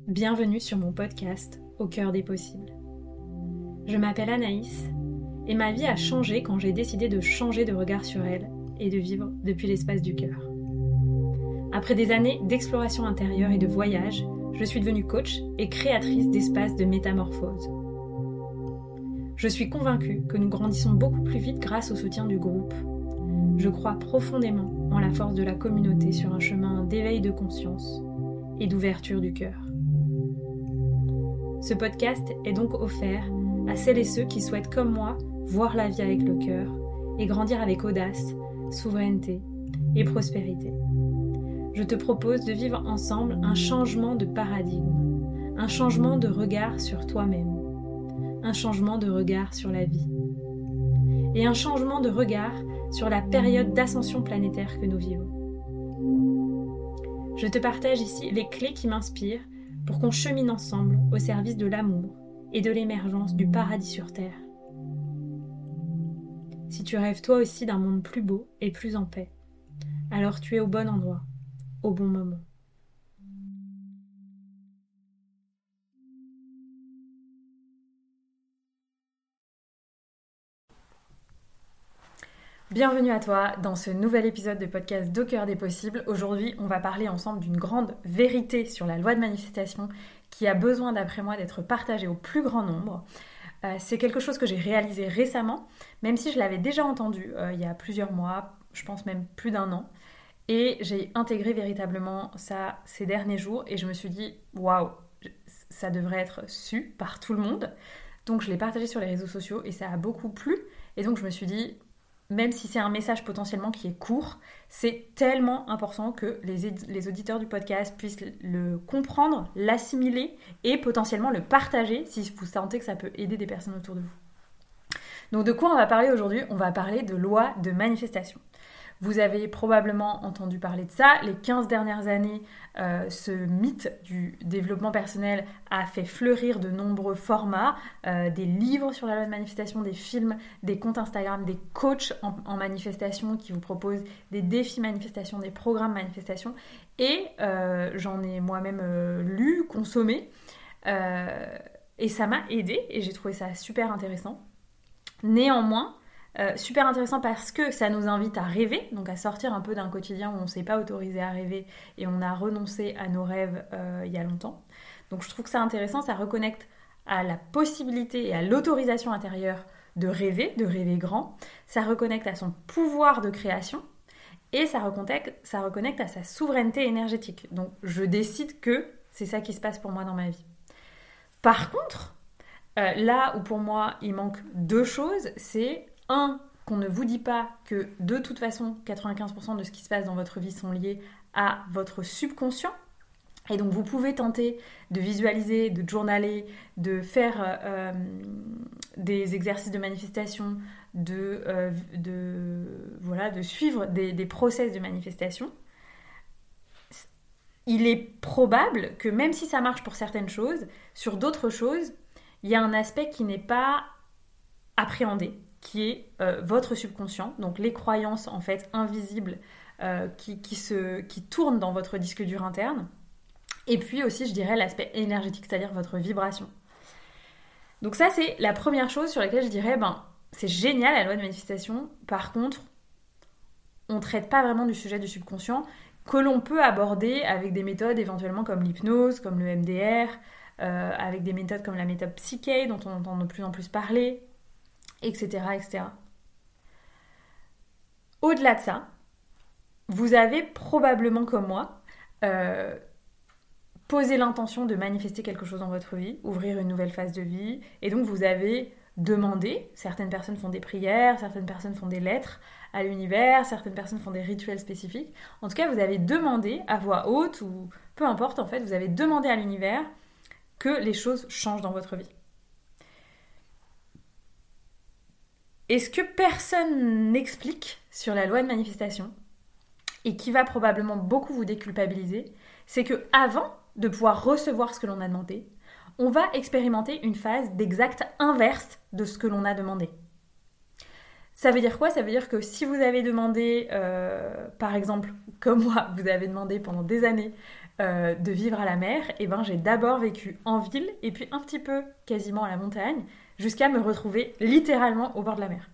Bienvenue sur mon podcast Au cœur des possibles. Je m'appelle Anaïs et ma vie a changé quand j'ai décidé de changer de regard sur elle et de vivre depuis l'espace du cœur. Après des années d'exploration intérieure et de voyage, je suis devenue coach et créatrice d'espaces de métamorphose. Je suis convaincue que nous grandissons beaucoup plus vite grâce au soutien du groupe. Je crois profondément en la force de la communauté sur un chemin d'éveil de conscience et d'ouverture du cœur. Ce podcast est donc offert à celles et ceux qui souhaitent, comme moi, voir la vie avec le cœur et grandir avec audace, souveraineté et prospérité. Je te propose de vivre ensemble un changement de paradigme, un changement de regard sur toi-même, un changement de regard sur la vie et un changement de regard sur la période d'ascension planétaire que nous vivons. Je te partage ici les clés qui m'inspirent pour qu'on chemine ensemble au service de l'amour et de l'émergence du paradis sur Terre. Si tu rêves toi aussi d'un monde plus beau et plus en paix, alors tu es au bon endroit, au bon moment. Bienvenue à toi dans ce nouvel épisode de podcast Au cœur des possibles. Aujourd'hui, on va parler ensemble d'une grande vérité sur la loi de manifestation qui a besoin, d'après moi, d'être partagée au plus grand nombre. C'est quelque chose que j'ai réalisé récemment, même si je l'avais déjà entendu il y a plusieurs mois, je pense même plus d'un an. Et j'ai intégré véritablement ça ces derniers jours et je me suis dit, waouh, ça devrait être su par tout le monde. Donc je l'ai partagé sur les réseaux sociaux et ça a beaucoup plu. Et donc je me suis dit, même si c'est un message potentiellement qui est court, c'est tellement important que les auditeurs du podcast puissent le comprendre, l'assimiler et potentiellement le partager si vous sentez que ça peut aider des personnes autour de vous. Donc de quoi on va parler aujourd'hui ? On va parler de loi de manifestation. Vous avez probablement entendu parler de ça. Les 15 dernières années, ce mythe du développement personnel a fait fleurir de nombreux formats, des livres sur la loi de manifestation, des films, des comptes Instagram, des coachs en manifestation qui vous proposent des défis manifestation, des programmes manifestation. Et j'en ai moi-même lu, consommé. Et ça m'a aidée et j'ai trouvé ça super intéressant. Néanmoins, super intéressant parce que ça nous invite à rêver, donc à sortir un peu d'un quotidien où on ne s'est pas autorisé à rêver et on a renoncé à nos rêves il y a longtemps. Donc je trouve que c'est intéressant, ça reconnecte à la possibilité et à l'autorisation intérieure de rêver grand, ça reconnecte à son pouvoir de création et ça reconnecte à sa souveraineté énergétique. Donc je décide que c'est ça qui se passe pour moi dans ma vie. Par contre, là où pour moi il manque deux choses, c'est qu'on ne vous dit pas que de toute façon 95% de ce qui se passe dans votre vie sont liés à votre subconscient. Et donc vous pouvez tenter de visualiser, de journaler, de faire des exercices de manifestation, de suivre des process de manifestation. Il est probable que même si ça marche pour certaines choses, sur d'autres choses, il y a un aspect qui n'est pas appréhendé, qui est votre subconscient, donc les croyances en fait invisibles qui tournent dans votre disque dur interne, et puis aussi je dirais l'aspect énergétique, c'est-à-dire votre vibration. Donc ça c'est la première chose sur laquelle je dirais, c'est génial la loi de manifestation, par contre on ne traite pas vraiment du sujet du subconscient que l'on peut aborder avec des méthodes éventuellement comme l'hypnose, comme le MDR, avec des méthodes comme la méthode Psyché dont on entend de plus en plus parler, etc., etc. Au-delà de ça, vous avez probablement, comme moi, posé l'intention de manifester quelque chose dans votre vie, ouvrir une nouvelle phase de vie, et donc vous avez demandé, certaines personnes font des prières, certaines personnes font des lettres à l'univers, certaines personnes font des rituels spécifiques. En tout cas, vous avez demandé à voix haute, ou peu importe en fait, vous avez demandé à l'univers que les choses changent dans votre vie. Et ce que personne n'explique sur la loi de manifestation, et qui va probablement beaucoup vous déculpabiliser, c'est que avant de pouvoir recevoir ce que l'on a demandé, on va expérimenter une phase d'exact inverse de ce que l'on a demandé. Ça veut dire quoi ? Ça veut dire que si vous avez demandé, par exemple, comme moi, vous avez demandé pendant des années de vivre à la mer, j'ai d'abord vécu en ville et puis un petit peu quasiment à la montagne, jusqu'à me retrouver littéralement au bord de la mer.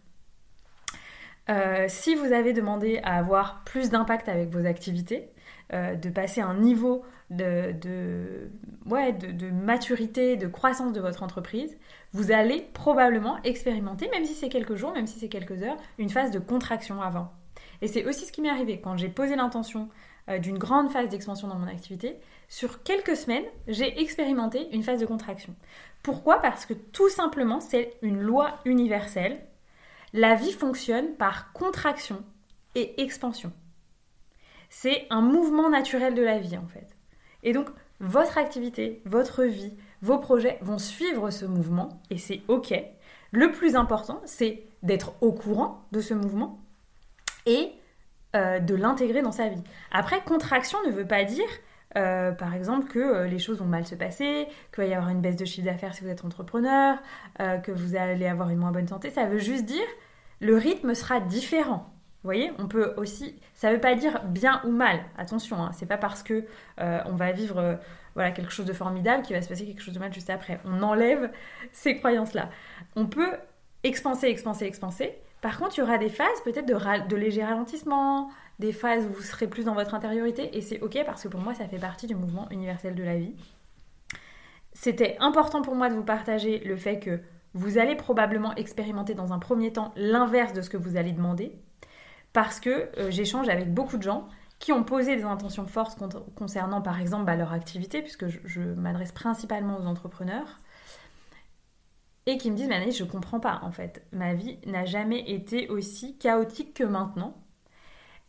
Si vous avez demandé à avoir plus d'impact avec vos activités, de passer un niveau de maturité, de croissance de votre entreprise, vous allez probablement expérimenter, même si c'est quelques jours, même si c'est quelques heures, une phase de contraction avant. Et c'est aussi ce qui m'est arrivé quand j'ai posé l'intention d'une grande phase d'expansion dans mon activité. Sur quelques semaines, j'ai expérimenté une phase de contraction. Pourquoi ? Parce que tout simplement, c'est une loi universelle. La vie fonctionne par contraction et expansion. C'est un mouvement naturel de la vie en fait. Et donc, votre activité, votre vie, vos projets vont suivre ce mouvement et c'est ok. Le plus important, c'est d'être au courant de ce mouvement et de l'intégrer dans sa vie. Après, contraction ne veut pas dire, par exemple, que les choses vont mal se passer, qu'il va y avoir une baisse de chiffre d'affaires si vous êtes entrepreneur, que vous allez avoir une moins bonne santé. Ça veut juste dire le rythme sera différent. Vous voyez, on peut aussi, ça ne veut pas dire bien ou mal. Attention, hein, c'est pas parce que on va vivre quelque chose de formidable qu'il va se passer quelque chose de mal juste après. On enlève ces croyances-là. On peut expanser. Par contre, il y aura des phases peut-être de léger ralentissement, des phases où vous serez plus dans votre intériorité, et c'est ok parce que pour moi, ça fait partie du mouvement universel de la vie. C'était important pour moi de vous partager le fait que vous allez probablement expérimenter dans un premier temps l'inverse de ce que vous allez demander, parce que j'échange avec beaucoup de gens qui ont posé des intentions fortes concernant par exemple leur activité, puisque je m'adresse principalement aux entrepreneurs, et qui me disent « Mais Anaïs, je comprends pas en fait, ma vie n'a jamais été aussi chaotique que maintenant. » Pourquoi ?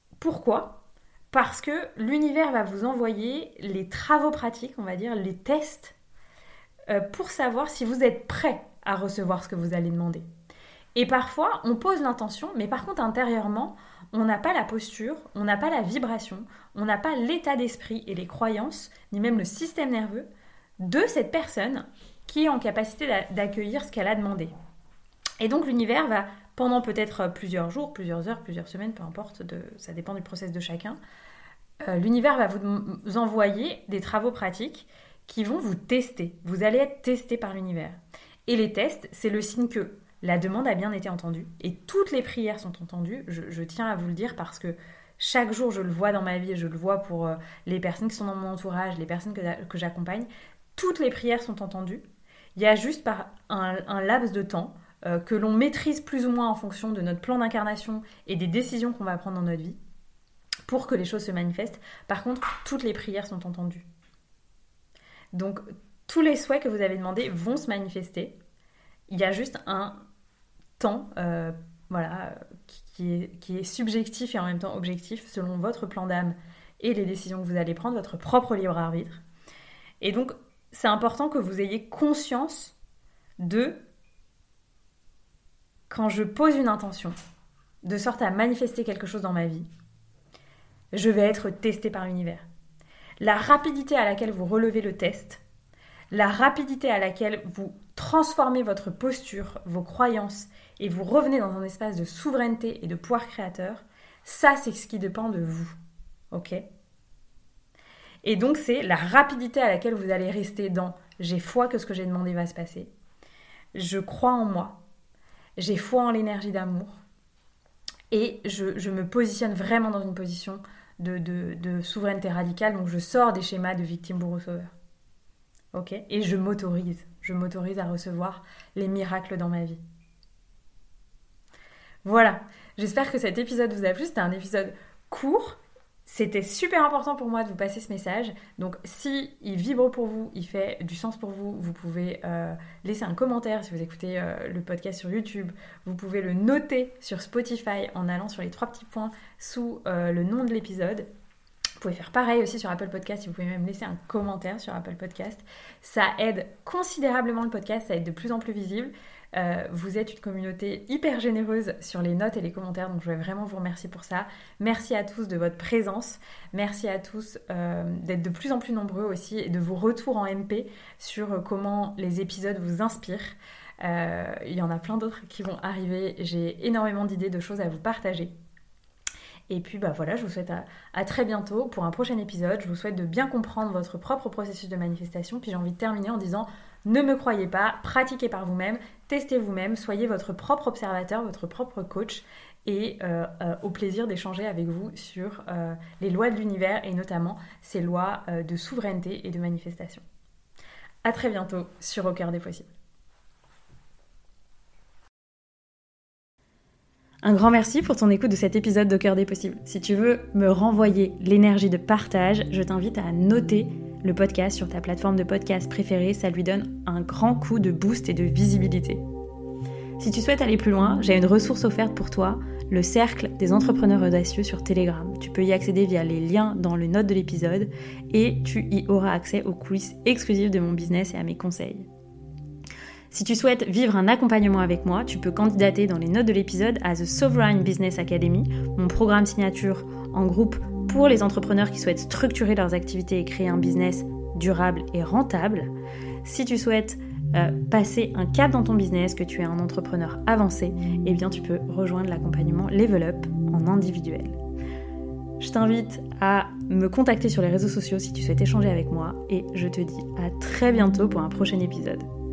Parce que l'univers va vous envoyer les travaux pratiques, on va dire, les tests, pour savoir si vous êtes prêt à recevoir ce que vous allez demander. Et parfois, on pose l'intention, mais par contre, intérieurement, on n'a pas la posture, on n'a pas la vibration, on n'a pas l'état d'esprit et les croyances, ni même le système nerveux de cette personne qui est en capacité d'accueillir ce qu'elle a demandé. Et donc, l'univers va, pendant peut-être plusieurs jours, plusieurs heures, plusieurs semaines, peu importe, ça dépend du process de chacun, l'univers va vous envoyer des travaux pratiques qui vont vous tester. Vous allez être testé par l'univers. Et les tests, c'est le signe que la demande a bien été entendue et toutes les prières sont entendues. Je tiens à vous le dire parce que chaque jour, je le vois dans ma vie et je le vois pour les personnes qui sont dans mon entourage, les personnes que j'accompagne. Toutes les prières sont entendues. Il y a juste par un laps de temps que l'on maîtrise plus ou moins en fonction de notre plan d'incarnation et des décisions qu'on va prendre dans notre vie pour que les choses se manifestent. Par contre, toutes les prières sont entendues. Donc, tous les souhaits que vous avez demandés vont se manifester. Il y a juste un temps qui est subjectif et en même temps objectif selon votre plan d'âme et les décisions que vous allez prendre, votre propre libre arbitre. Et donc, c'est important que vous ayez conscience de quand je pose une intention de sorte à manifester quelque chose dans ma vie, je vais être testé par l'univers. La rapidité à laquelle vous relevez le test, la rapidité à laquelle vous transformez votre posture, vos croyances et vous revenez dans un espace de souveraineté et de pouvoir créateur, ça c'est ce qui dépend de vous. Ok ? Et donc c'est la rapidité à laquelle vous allez rester dans « j'ai foi que ce que j'ai demandé va se passer »,« je crois en moi »,« j'ai foi en l'énergie d'amour » et je me positionne vraiment dans une position de souveraineté radicale, donc je sors des schémas de victime bourreau sauveur. Ok ? Et je m'autorise à recevoir les miracles dans ma vie. Voilà, j'espère que cet épisode vous a plu, c'était un épisode court. C'était super important pour moi de vous passer ce message. Donc, si il vibre pour vous, il fait du sens pour vous, vous pouvez laisser un commentaire si vous écoutez le podcast sur YouTube. Vous pouvez le noter sur Spotify en allant sur les 3 petits points sous le nom de l'épisode. Vous pouvez faire pareil aussi sur Apple Podcast, si vous pouvez même laisser un commentaire sur Apple Podcast. Ça aide considérablement le podcast, ça aide de plus en plus visible. Vous êtes une communauté hyper généreuse sur les notes et les commentaires, donc je vais vraiment vous remercier pour ça. Merci à tous de votre présence, merci à tous d'être de plus en plus nombreux aussi et de vos retours en MP sur comment les épisodes vous inspirent. Il y en a plein d'autres qui vont arriver, j'ai énormément d'idées, de choses à vous partager. Et puis voilà, je vous souhaite à très bientôt pour un prochain épisode. Je vous souhaite de bien comprendre votre propre processus de manifestation. Puis j'ai envie de terminer en disant, ne me croyez pas, pratiquez par vous-même, testez vous-même, soyez votre propre observateur, votre propre coach. Et au plaisir d'échanger avec vous sur les lois de l'univers et notamment ces lois de souveraineté et de manifestation. À très bientôt sur Au cœur des possibles. Un grand merci pour ton écoute de cet épisode d'Au cœur des possibles. Si tu veux me renvoyer l'énergie de partage, je t'invite à noter le podcast sur ta plateforme de podcast préférée. Ça lui donne un grand coup de boost et de visibilité. Si tu souhaites aller plus loin, j'ai une ressource offerte pour toi, le cercle des entrepreneurs audacieux sur Telegram. Tu peux y accéder via les liens dans les notes de l'épisode et tu y auras accès aux coulisses exclusives de mon business et à mes conseils. Si tu souhaites vivre un accompagnement avec moi, tu peux candidater dans les notes de l'épisode à The Sovereign Business Academy, mon programme signature en groupe pour les entrepreneurs qui souhaitent structurer leurs activités et créer un business durable et rentable. Si tu souhaites passer un cap dans ton business, que tu es un entrepreneur avancé, eh bien tu peux rejoindre l'accompagnement Level Up en individuel. Je t'invite à me contacter sur les réseaux sociaux si tu souhaites échanger avec moi et je te dis à très bientôt pour un prochain épisode.